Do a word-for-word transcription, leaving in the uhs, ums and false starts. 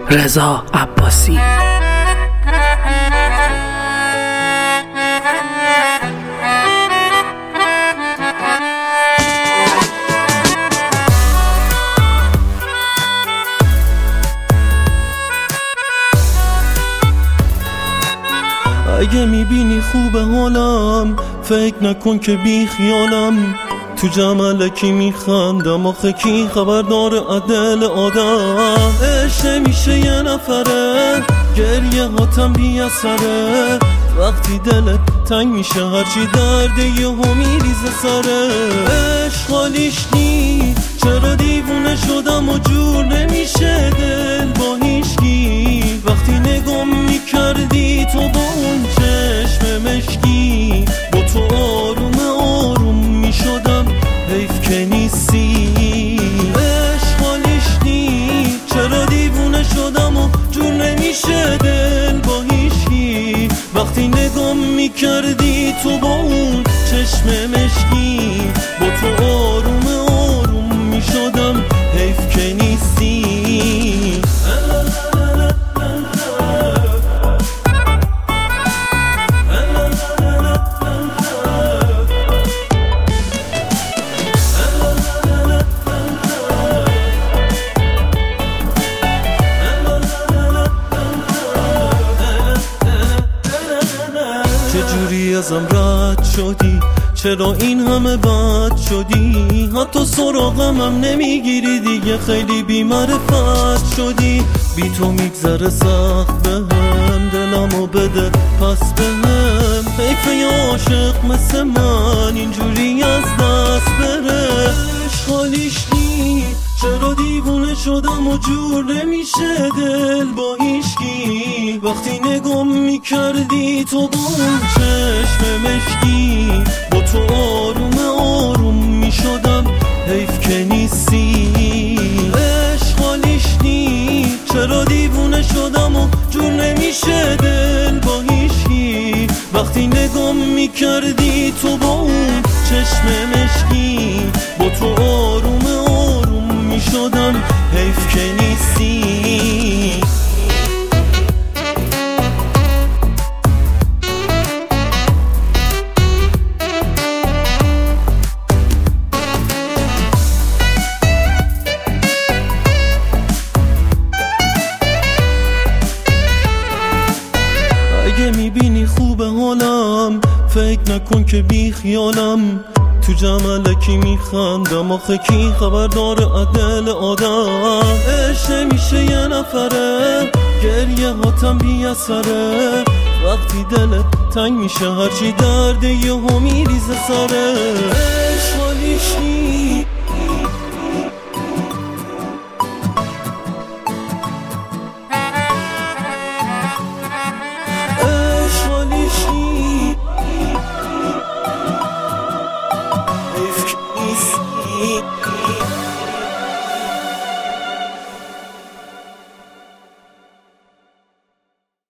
رضا عباسی. اگه میبینی خوب حالم فکر نکن که بی خیالم، تو جملکی میخندم آخه کی خبر داره عدل آدم. عشق میشه یه نفره گریه هاتم بی اثره، وقتی دلت تنگ میشه هرچی درده یه ها میریزه سره. عشق حالیش نی چرا دیوونه شدم و جور نمیشه دل با هیچکی، وقتی نگم میکردی تو با اون چشم مشکی، با تو آروم آروم میشدم حیف که نیستی. عشق حالیش نی چرا دیوونه شدم و جور نمیشه دل با هیچکی، وقتی نگم میکردی تو با اون چشم مشکی، با تو آروم آروم میشدم حیف که نیستی. چجوری ازم رد شدی، چرا این همه بد شدی، حتی سراغم هم نمیگیری دیگه، خیلی بی معرفت شدی. بی تو میگذره سخت بهم، دلمو بده پس بهم، حیف یه عاشق مثل من اینجوری از دست بره. عشق حالیش نی چرا دیوونه شدم و جور نمیشه دل با هیچکی، وقتی نگم میکردی تو با اون چشم مشکی، با تو آروم آروم میشدم حیف که نیستی. عشق حالیش نی چرا دیوونه شدم و جور نمیشه دل با هیچکی، وقتی نگم میکردی تو با اون چشم مشکی، با تو آروم آروم میشدم حیف که نیستی. اگه میبینی خوب حالم فکر نکن که بی خیالم، تو جملکی میخندم آخه کی خبر داره عدل آدم. عشق میشه یه نفره گریه هاتم بی اثره، وقتی دلت تنگ میشه هرچی درده یه ها میریزه سره.